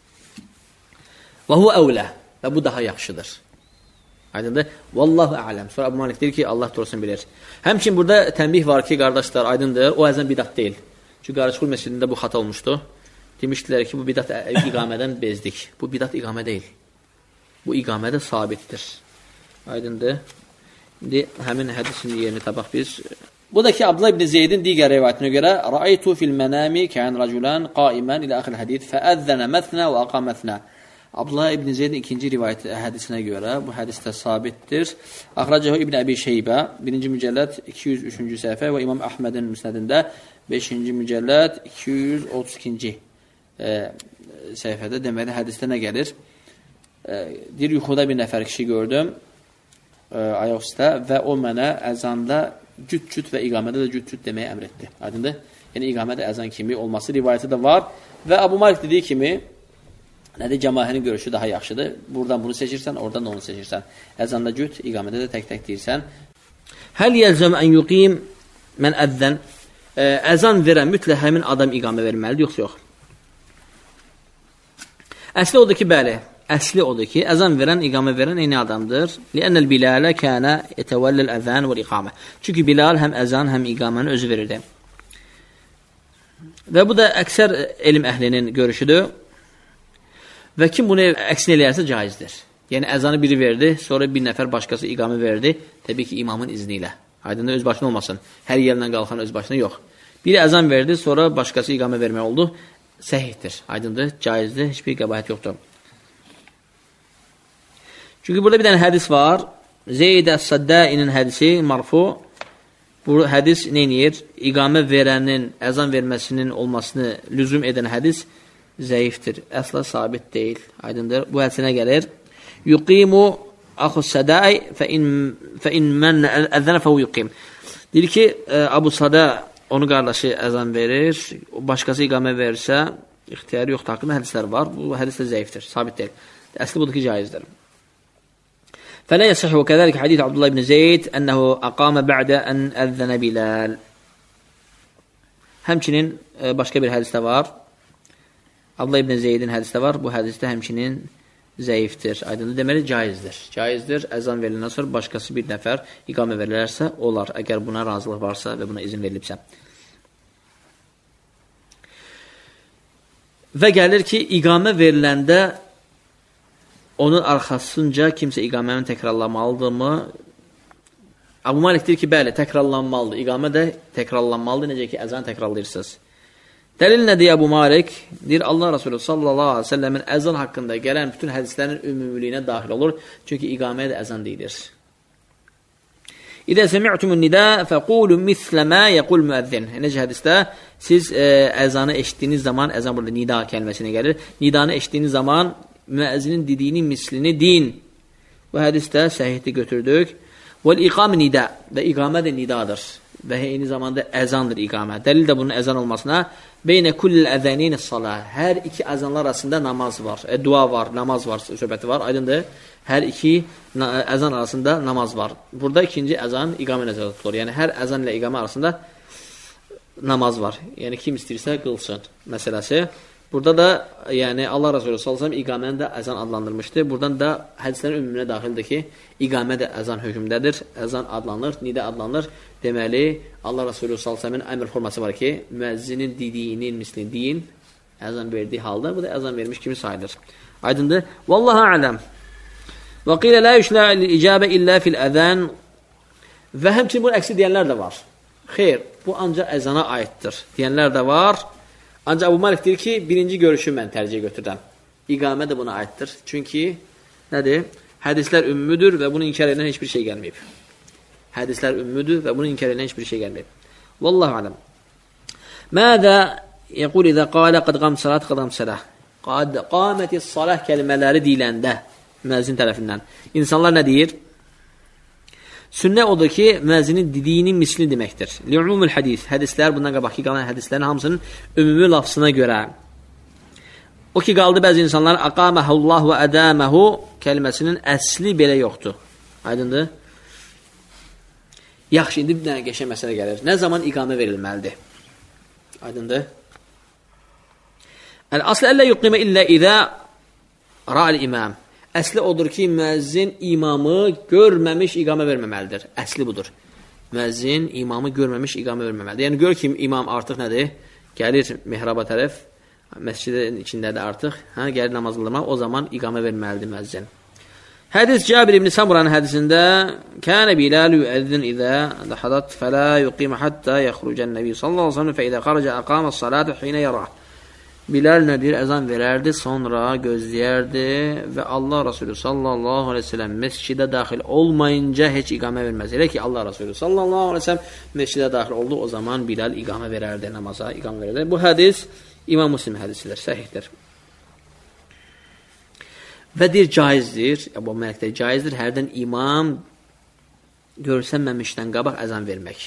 Speaker 1: Və hu əvlə. Və bu daha yaxşıdır. Aydındır. Vallahu ələm. Sonra Əbu Malik deyir ki, Allah doğrusunu bilir. Həmçin burada tənbih var ki, qardaşlar, aydındır, o əzan bidat deyil. Çünki Qarışqul məscidində bu xata olmuşdu. Demişdilər ki, bu bidat iqamədən bezdik. Bu bidat iqamə deyil. Bu iqamədə sabitdir. Aydındır. İndi həmin hədisin yerini tapaq biz. Bu da ki, Abdullah ibn Zeydin digər rivayətinə görə Ra'aytu fil mənami kən raculan qaimən ilə axir hədid fəəzzənə məsnə və aqamətnə. Abdullah ibn Zeydin ikinci rivayət hədisinə görə bu hədis də sabitdir. Axracahu İbn Əbi Şeybə 1-ci mücəlləd 203-cü səhifə və İmam Əhmədin müsnədində 5-ci mücəlləd 232-ci səhifədə deməli hədisdə nə gəlir? Deyir, yuxuda bir nəfər kişi gördüm ayaq üstə və o mənə əzanda cüt-cüt və iqamədə də cüt-cüt deməyə əmr etdi. Aydındır? Yəni iqamədə əzan kimi olması rivayəti də var və Əbu Malik dediyi kimi nədir? Cəmahirin görüşü daha yaxşıdır. Buradan bunu seçirsən, oradan da onu seçirsən. Əzanda cüt, iqamədə də tək-tək deyirsən. Həl yəlzəm ən yuqim mən əzzən. Əzan verən mütləq həmin adam iqamə verməlidir, yoxsa yox? Əsli odur ki, bəli. Əsli odur ki, əzan verən, iqamə verən eyni adamdır. Li'annəl Bilalə kənə etəvəlləl əzən və iqamə. Çünki Bilal həm əzan, həm iqaməni özü verirdi. Və bu da əksər elm əhlinin görüşüdür. Və kim bunu əksin eləyərsə caizdir. Yəni, əzanı biri verdi, sonra bir nəfər başqası iqamə verdi. Təbii ki, imamın izni ilə. Aydında öz başına olmasın. Hər yerdən qalxan öz başına yox. Biri əzan verdi, sonra başqası iqamə vermək oldu. Səhihdir, aydındır, caizdir, hiçbir qəbahət yoxdur. Çünki burada bir dənə hədis var. Zeyd Əs-Səddəinin hədisi marfu. Bu hədis neyniyir? İqamə verənin, əzan verməsinin olmasını lüzum edən hədis zəifdir. Əsla sabit deyil. Aydındır. Bu hədisinə gəlir. Yuqimu axus sədai fə in mən əzənə fəhu yuqim. Deyir ki, Abu Sada onu qardaşı əzan verir, başqası iqamə verirsə, ixtiyarı yoxdur, haqqında hədislər var. Bu hədis də zəifdir, sabit deyil. Əsli budur ki, caizdir. فلا يصح وكذلك حديث عبد الله بن زيد أنه أقام بعد أن أذن بلال. Həmçinin başqa bir hədisdə var. Abdullah ibn Zeydin hədisdə var. Bu hədisdə həmçinin zəifdir. Aydındır. Deməli, caizdir. Caizdir. Əzan veriləndən sonra başqası bir nəfər iqamə verilərsə, olar. Əgər buna razılıq varsa və buna izin verilibsə. Və gəlir ki, iqamə veriləndə onun arxasınca kimsə iqaməni təkrarlamalıdırmı? Abu Malik deyir ki, bəli, təkrarlanmalıdır. İqamə də təkrarlanmalıdır, necə ki, əzanı təkrarlayırsınız. Dəlil nədir Abu Malik? Deyir, Allah Resulü sallallahu aleyhi ve sellemin əzan haqqında gələn bütün hədislərin ümumiliyinə daxil olur. Çünki iqaməyə də əzan deyilir. İdə səmi'tumun nidə fəqulu mislə mə yəqul müəzzin. Necə hədisdə siz əzanı eşitdiyiniz zaman, əzan burada nida kəlməsinə gəlir. Nidanı eşitdiyiniz zaman müəzzinin dediyinin mislini deyin. Bu hədisdə səhihdə götürdük. Vəl-iqam nida və iqamə də nidadır və eyni zamanda əzandır iqamə. Dəlil də bunun əzan olmasına beynə kullil əzənin salah. Hər iki əzanlar arasında namaz var, dua var, namaz var, söhbəti var. Aydındır. Hər iki əzan arasında namaz var. Burada ikinci əzan iqamə nəzərdə tutulur. Yəni hər əzan ilə iqamə arasında namaz var. Yəni kim istəyirsə qılsın məsələsi. Burada da yəni Allah Resulü sallallahu əleyhi və səlləm iqaməni də əzan adlandırmışdı. Buradan da hədislərin ümumuna daxildir ki, iqamə də əzan hökmündədir. Əzan adlanır, nidə adlanır. Deməli, Allah Resulü sallallahu əleyhi və səlləmin əmr forması var ki, müəzzinin dediyinin mislini deyin, əzan verdiyi halda bu da əzan vermiş kimi sayılır. Aydındır? Vallahu a'lam. Və qilə la yushla al-icabə illə fil-əzan. Və həmçinin bunun əksi deyənlər də var. Xeyr, bu ancaq əzana aiddir. Deyənlər də var. Ancaq Abu Malik deyir ki, birinci görüşü mən tərcih götürürəm. İqamə də buna aiddir. Çünki, nədir? Hədislər ümmüdür və bunu inkar edən heç bir şey gəlməyib. Hədislər ümmüdür və bunu inkar edən heç bir şey gəlməyib. Vallahu aləm. Mədə yəqul izə qalə qad qam salat, qad qam salah. Qad qamətis salah kəlmələri deyiləndə müəzzin tərəfindən. İnsanlar nə deyir? Sünnə odur ki, müəzzinin dediyinin mislini deməkdir. Li'umumul hədis. Hədislər, bundan qabaqki qalan hədislərin hamısının ümumi lafzına görə. O ki, qaldı bəzi insanlar aqaməhullah və ədəməhu kəlməsinin əsli belə yoxdur. Aydındır? Yaxşı, indi bir dənə qəşəng məsələ gəlir. Nə zaman iqamə verilməlidir? Aydındır? Əl-aslı əllə yuqimə illə idə ra'al imam. Əsli odur ki, müəzzin imamı görməmiş iqamə verməməlidir. Əsli budur. Müəzzin imamı görməmiş iqamə verməməlidir. Yəni, gör ki, imam artıq nədir? Gəlir mihraba tərəf, məscidin içindədir artıq, gəlir namaz qılmaq, o zaman iqamə verməlidir müəzzin. Hədis Cabir ibn Samura'nın hədisində Kənə Bilalu yuəzzin izə dahadat fələ yuqimə hattə yəxrucən nəbi sallallahu aleyhi ve sellem fə idə xaracə əqamə salatu xinə yarah. Bilal nədir? Əzan verərdi, sonra gözləyərdi və Allah Resulü sallallahu aleyhi ve sellem məscidə daxil olmayınca heç iqamə verməz. Elə ki, Allah Resulü sallallahu aleyhi ve sellem məscidə daxil oldu, o zaman Bilal iqamə verərdi, namaza iqamə verərdi. Bu hədis İmam Müslim hədisidir, səhihdir. Və deyir, caizdir, bu mələkdə caizdir, hərdən imam görsənməmişdən qabaq əzan vermək.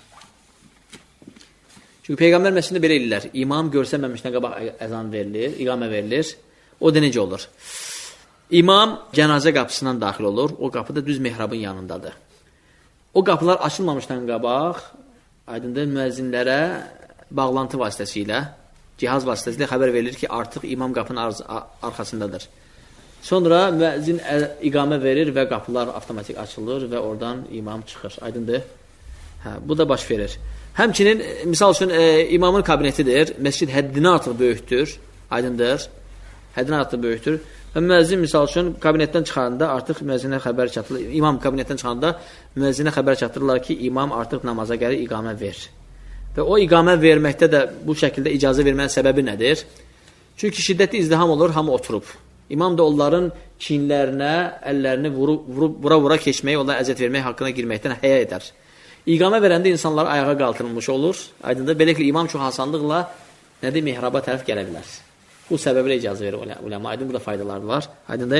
Speaker 1: Çünki Peyğəmbər məscidində belə edirlər. İmam görsənməmişdən qabaq əzan verilir, iqamə verilir. O da necə olur? İmam cənazə qapısından daxil olur. O qapı da düz mehrabın yanındadır. O qapılar açılmamışdan qabaq, aydındır, müəzzinlərə bağlantı vasitəsilə, cihaz vasitəsilə xəbər verilir ki, artıq imam qapının arxasındadır. Sonra müəzzin iqamə verir və qapılar avtomatik açılır və oradan imam çıxır. Aydındır? Bu da baş verir. Həmçinin, misal üçün, imamın kabinetidir, məscid həddini artıq böyükdür, aydındır, həddini artıq böyükdür və müəzzin, misal üçün, kabinetdən çıxanda artıq müəzzinə xəbər çatdırılır, imam kabinetdən çıxanda müəzzinə xəbər çatdırırlar ki, imam artıq namaza gəlir, iqamə ver. Və o iqamə verməkdə də bu şəkildə icazə vermənin səbəbi nədir? Çünki şiddətli izdiham olur, hamı oturub. İmam da onların çinlərinə, əllərini vura-vura keçmək, onlara əziyyət vermək haqqına girməkdən həya edər. İqamə verəndə insanlar ayağa qalxılmış olur. Aydındır, belə ki, imam çox asanlıqla nədir, mihraba tərəf gələ bilər. Bu səbəblə icazə verir uləma. Aydın, burada faydaları var. Aydındır.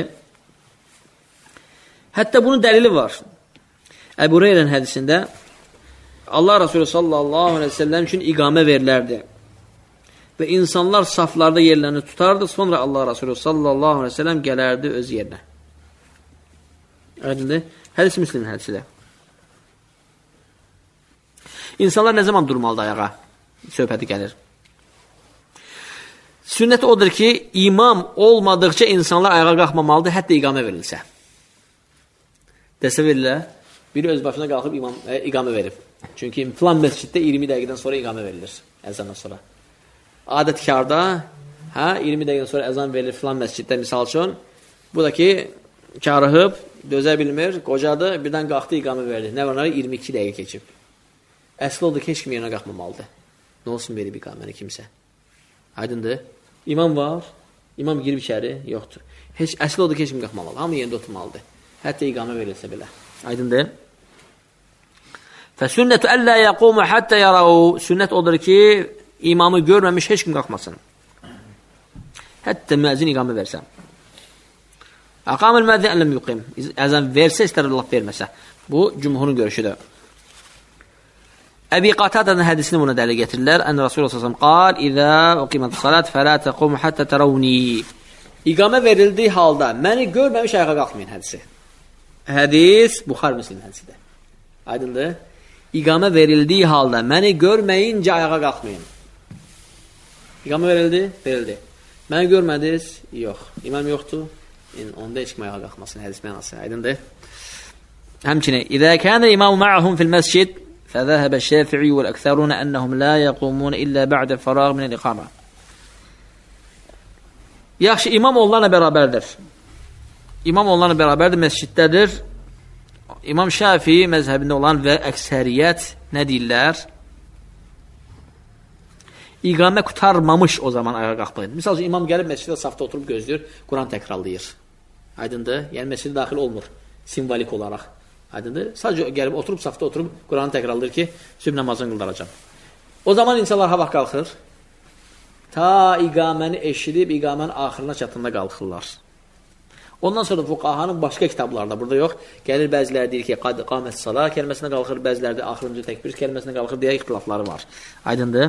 Speaker 1: Hətta bunun dəlili var. Əbu Hüreyrənin hədisində Allah Resulü sallallahu aleyhi ve sellem üçün iqamə verilərdi. Və insanlar saflarda yerlərini tutardı. Sonra Allah Resulü sallallahu aleyhi ve sellem gələrdi öz yerinə. Aydındır. Hədis Müslimin hədisidir. İnsanlar nə zaman durmalıdır ayağa? Söhbəti gəlir. Sünnət odur ki, imam olmadıqca insanlar ayağa qalxmamalıdır, hətta iqamə verilsə. Dəsə verirlər, biri öz başına qalxıb iqamə verib. Çünki filan məsciddə 20 dəqiqədən sonra iqamə verilir, əzandan sonra. Adətkarda 20 dəqiqədən sonra əzan verilir filan məsciddə, misal üçün, bu da ki, karıhıb, dözə bilmir, qocadı, birdən qalxdı, iqamə verdi. Nə var, 22 dəqiqə keçib. Əsl oldu ki, heç kim yerine qalxmamalıdır. Nə olsun verib iqaməni kimsə? Aydındır. İmam var, imam girib içəri, yoxdur. Əsl oldu ki, heç kim qalxmamalı. Hamı yerində oturmalıdır. Hətta iqamə verilsə belə. Aydındır. Fəsünnətü əllə yəqumu həttə yarau. Sünnət odur ki, imamı görməmiş heç kim qalxmasın. Hətta müəzzin iqamə versə. Aqamul müəzzin ələm yuqim. Əzən versə, istər Allah verməsə. Bu, cümhurun görüşüdür. Əbi Qatadənin hədisini buna dəli getirirlər. Ən Rasulullah s.ə.v. qal, İzə uqiməti salat, fələ təqumu həttə tərəvni. İqamə verildiyi halda, məni görməmiş ayağa qalxmayın hədisi. Hədis, Buxar Müslim hədisidir. Aydındır. İqamə verildiyi halda, məni görməyincə ayağa qalxmayın. İqamə verildi? Verildi. Məni görmədiniz? Yox. İmam yoxdur? Onda heç kim ayağa qalxmasın, hədis mənası. Aydındır. Həmçinin, İzə kənə imamu ma'ahum fil məscid, فذهب الشافعي والأكثرون أنهم لا يقومون إلا بعد الفراغ من الإقامة. Yaxşı, imam onlarla bərabərdir. İmam onlarla bərabərdir, məsciddədir. İmam Şafii məzhəbində olan və əksəriyyət nə deyirlər? İqamə qutarmamış o zaman ayağa qalxmayın. Misal üçün, imam gəlib məsciddə safda oturub gözləyir, Quran təkrarlayır. Aydındır? Yəni, məscidə daxil olmur, simvolik olaraq. Aydındır? Sadəcə gəlib, oturub, safda oturub, Quranı təkrarlayır ki, sübh namazını qıldaracam. O zaman insanlar hava qalxır, ta iqaməni eşidib, iqamənin axırına çatında qalxırlar. Ondan sonra fuqahanın başqa kitablarda, burada yox, gəlir bəziləri deyir ki, qad qamət salah kəlməsinə qalxır, bəziləri də axırıncı təkbir kəlməsinə qalxır, deyə ixtilafları var. Aydındır?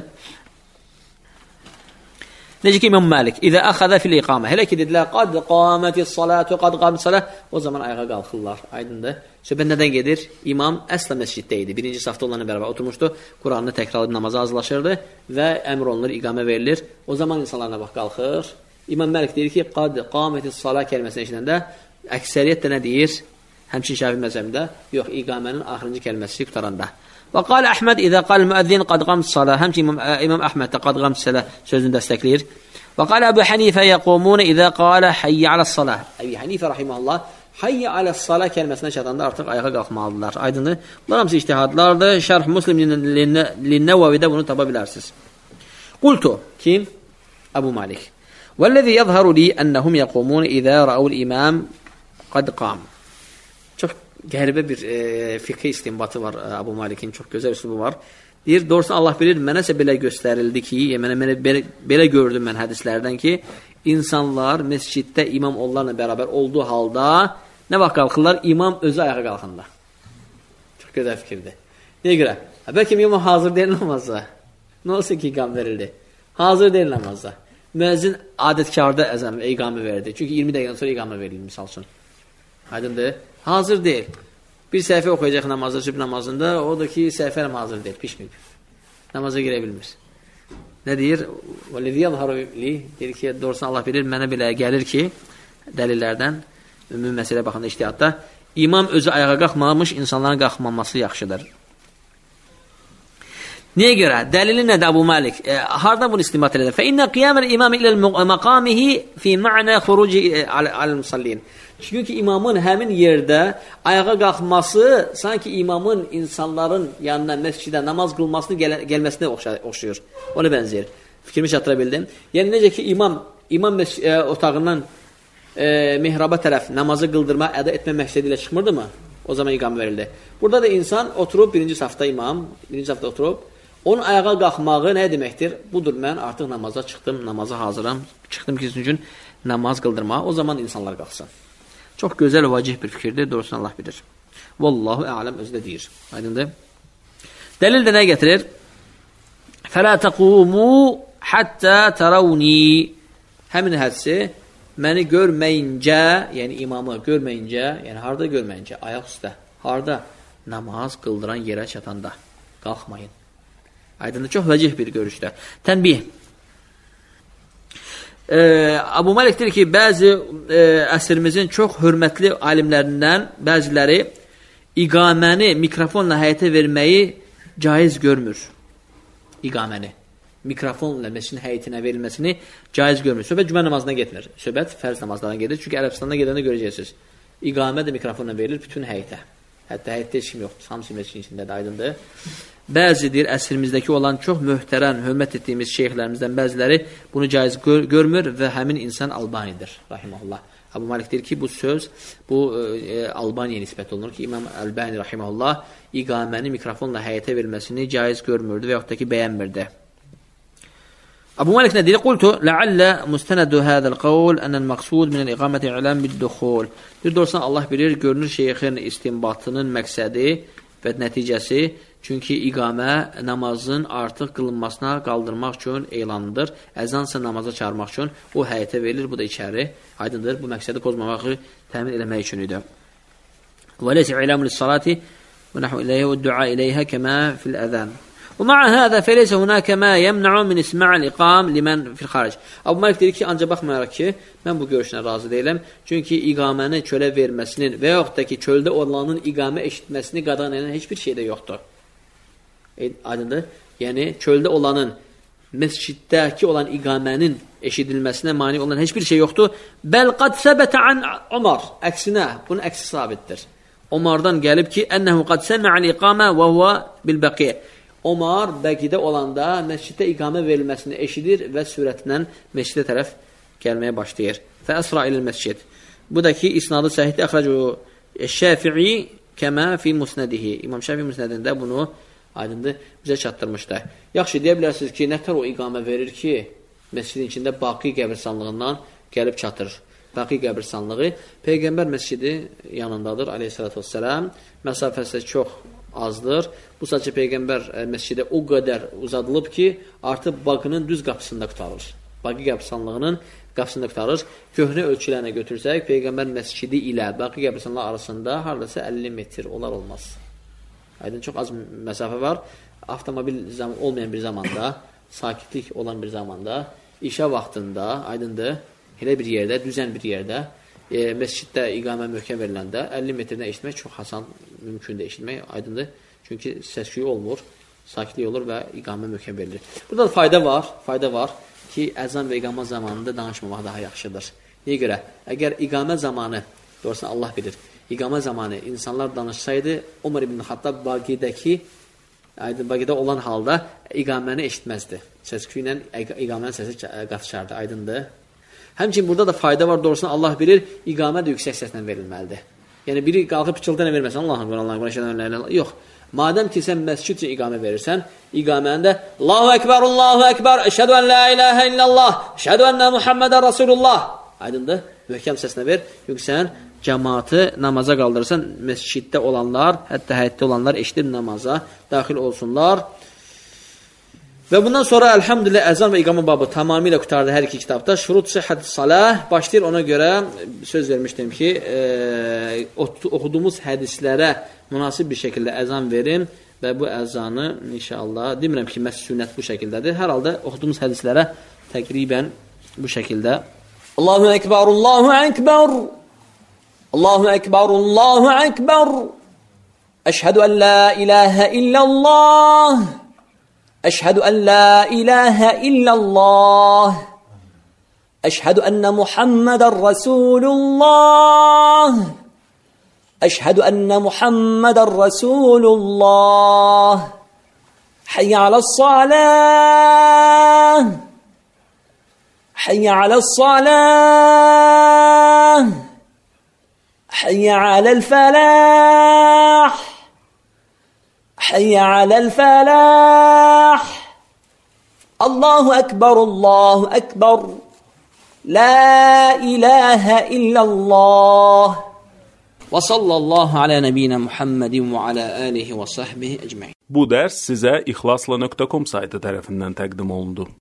Speaker 1: Necə ki, İmam Məlik, İzə əxədə fil iqamə, hələ ki, dedilər, qad qamətis salatu, qad qamət salah, o zaman ayağa qalxırlar. Aydındır? Söhbət nədən gedir? İmam əsla məsciddə idi. Birinci safda olanla bərabər oturmuşdu. Quranını təkrarlayıb namaza hazırlaşırdı və əmr olunur, iqamə verilir. O zaman insanlarına bax qalxır. İmam Məlik deyir ki, qad qamətis salah kəlməsini eşidəndə əksəriyyət də nə deyir? Həmçin Şafi məzəbində, yox, iqamənin axırıncı kəlməsi qutaranda. Və qal Əhməd, İzə qal müəzzin qad qamətis salah, həmçin İmam Əhməd də qad qamətis salah sözünü dəstəkləyir. Və qal Əbu Hənifə yəqumunə İzə qalə həyyə aləs salah. Əbu Hənifə rahiməhullah hayyə aləs-salə kəlməsinə çatanda artıq ayağa qalxmalıdırlar. Aydındır? Bunlar hamısı ictihadlardır. Şərh Müslim Linnəvəvidə bunu tapa bilərsiniz. Qultu, kim? Əbu Malik. Vəl-ləzi yəzharu li ennəhum yəqumun izə rəul imam qad qam. Çox qəribə bir fiqhi istinbatı var Əbu Malikin, çox gözəl üslubu var. Deyir, doğrusu Allah bilir, mənəsə belə göstərildi ki, mənə belə gördüm mən hədislərdən ki, insanlar məsciddə imam onlarla bərabər olduğu halda nə vaxt qalxırlar? İmam özü ayağa qalxanda. Çox gözəl fikirdir. Niyə görə? Bəlkə imam hazır deyil namazda. Nə olsun ki, iqam verildi? Hazır deyil namazda. Müəzzin adətkarda əzəm və iqamı verdi. Çünki 20 dəqiqədən sonra iqamı verilir, misal üçün. Aydındır? Hazır deyil. Bir səhifə oxuyacaq namazda, sübh namazında, o da ki, səhifə hazır deyil, pişməyib. Namaza girə bilmir. Nə deyir? Deyir ki, doğrusu Allah bilir, mənə belə gəlir ki, dəlillərdən, ümumi məsələ baxanda iştihadda, imam özü ayağa qalxmamış, insanların qalxmaması yaxşıdır. Niyə görə? Dəlili nədir Əbu Malik? Hardan bunu istinbat edir? فَإِنَّ قِيَامَ الْإِمَامِ إِلَى مَقَامِهِ فِي مَعْنَى خُرُوجِ عَلَى الْمُصَلِّينَ. Çünki imamın həmin yerdə ayağa qalxması sanki imamın insanların yanına, məscidə namaz qılmasını gəlməsinə oxşuyur. Ona bənzəyir. Fikrimi çatdıra bildim. Yəni, necə ki, imam otağından mihraba tərəf namazı qıldırma, əda etmə məqsədi ilə çıxmırdı mı? O zaman iqamə verildi. Burada da insan oturub, birinci safda imam, birinci safda oturub, onun ayağa qalxmağı nə deməkdir? Budur, mən artıq namaza çıxdım, namaza hazıram, çıxdım ki, sizin üçün namaz qıldırmağa. O zaman insanlar qalxsın. Çox gözəl, vacih bir fikirdir, doğrusunu Allah bilir. Vallahu ələm özü də deyir. Aydındır. Dəlil də nə gətirir? فَلَا تَقُومُوا حَتَّى تَرَوْنِي Həmin hədsi məni görməyincə, yəni imamı görməyincə, yəni harada görməyincə, ayaq üstə, harada? Namaz qıldıran yerə çatanda. Qalxmayın. Aydındır, çox vəcih bir görüşdə. Tənbih. Abu Malik deyir ki, bəzi əsrimizin çox hörmətli alimlərindən bəziləri iqaməni mikrofonla həyətə verməyi caiz görmür. İqaməni mikrofonla məscidin həyətinə verilməsini caiz görmür. Söhbət cümə namazına getmir. Söhbət fərz namazlarına gedir. Çünki Ərəbistanda gedəndə görəcəksiniz. İqamə də mikrofonla verilir bütün həyətə. Hətta həyətdə heç kim yoxdur. Hamısı məscidin içindədir, aydındır. Bəzidir əsrimizdəki olan çox möhtərəm, hörmət etdiyimiz şeyxlərimizdən bəziləri bunu caiz görmür və həmin insan Albanidir, rahiməhullah. Abu Malik deyir ki, bu söz, bu Albaniyə nisbət olunur ki, İmam Albani, rahiməhullah, iqaməni mikrofonla həyətə verilməsini caiz görmürdü və yaxud da ki, bəyənmirdi. Abu Malik nə deyir? Qultu, ləallə müstənədu hədəl qavul ənəl məqsud minəl iqaməti iləm bid-duxul. Bir doğrusan Allah bilir, görünür şeyxin istinbatının məqsədi və nəticəsi, çünki iqamə namazın artıq qılınmasına qaldırmaq üçün elanıdır. Əzansa namaza çağırmaq üçün o həyətə verilir, bu da içəri. Aydındır, bu məqsədi pozmamağı təmin eləmək üçün idi. Və leysə iləmu lis-salati və nəhu iləyhə və dua iləyhə kəmə fil-əzən. ومع هذا فليس هناك ما يمنع من اسماع الإقام لمن في الخارج. Abu Malik deyir ki, ancaq baxmayaraq ki, mən bu görüşünə razı deyiləm. Çünki iqaməni çölə verməsinin və yaxud da ki, çöldə olanın iqamə eşitməsini qadağan edən heç bir şey də yoxdur. Aydındır? Yəni, çöldə olanın, məsciddəki olan iqamənin eşidilməsinə mani olan heç bir şey yoxdur. Bəl qad səbətə an Ömər. Əksinə, bunun əksi sabitdir. Ömərdən gəlib ki, ənəhu qad səmə'al iqamə və huvə bil-bəqi. Ömər Bəqidə olanda məsciddə iqamə verilməsini eşidir və sürətlə məscidə tərəf gəlməyə başlayır. Fə əsra ilə məscid. Bu da ki, isnadı səhiddə əxrəcu Şəfi'i kəmə fi musnədihi. İmam Şəfi musnədində bunu aydındır bizə çatdırmışlar. Yaxşı, deyə bilərsiniz ki, nətər o iqamə verir ki, məscidin içində Baqi qəbirstanlığından gəlib çatır. Baqi qəbirstanlığı Peyğəmbər məscidi yanındadır, aleyhissalatü vesselam. Məsafəsi çox azdır. Bu sadəcə Peyğəmbər məscidə o qədər uzadılıb ki, artıq Baqının düz qapısında qutarır. Baqi qəbirstanlığının qapısında qutarır. Köhnə ölçülərlə götürsək, Peyğəmbər məscidi ilə Baqi qəbirstanlığı arasında haradasa 50 metr olar olmaz. Aydın, çox az məsafə var. Avtomobil olmayan bir zamanda, sakitlik olan bir zamanda, işə vaxtında, aydındır, elə bir yerdə, düzən bir yerdə, məsciddə iqamə möhkəm veriləndə 50 metrdən eşitmək çox asan, mümkün də eşitmək, aydındır. Çünki səs-küyü olmur, sakitlik olur və iqamə möhkəm verilir. Burada da fayda var ki, əzan və iqamə zamanında danışmamaq daha yaxşıdır. Niyə görə? Əgər iqamə zamanı, doğrusu Allah bilir, iqamə zamanı insanlar danışsaydı, Ömər ibn Xattab Baqidə olan halda iqaməni eşitməzdi. Səs-küyü ilə iqamənin səsi qatışardı, aydındır. Həmçinin burada da fayda var, doğrusunu Allah bilir, iqamə də yüksək səslə verilməlidir. Yəni, biri qalxıb pıçıltı ilə verməsən, Allah'ın qur'anlarına, yox. Madəm ki, sən məscid üçün iqamə verirsən, iqaməndə Allahu Ekber, Allahu Ekber, əşhədu ən la iləhə illallah, əşhədu ənə Muhammedən Rasulullah. Aydındır, möhkəm səslə ver. Çünki sən cəmaatı namaza qaldırırsan, məsciddə olanlar, hətta həyətdə olanlar eşidib namaza daxil olsunlar. Və bundan sonra elhamdülillah əzan və iqamə babı tamamilə qutardı hər iki kitabda. Şurut səhhət salah başlayır, ona görə söz vermişdim ki, oxuduğumuz hədislərə münasib bir şəkildə əzan verim və bu əzanı inşallah, demirəm ki, məs-sünnət bu şəkildədir. Hər halda oxuduğumuz hədislərə təqribən bu şəkildə. Allahu Ekber, Allahu Ekber, Allahu Ekber, Allahu Ekber, əşhədu ən la iləhə illallah, أشهد أن لا إله إلا الله أشهد أن محمد رسول الله أشهد أن محمد رسول الله حي على الصلاة حي على الصلاة حي على الفلاح حي على الفلاح. الله أكبر الله أكبر. لا إله إلا الله. وصلى الله على نبينا Muhammed ve ala alihi ve sahbihi ecmaîn.
Speaker 2: Bu ders size ihlasla.com saytı tarafından təqdim olundu.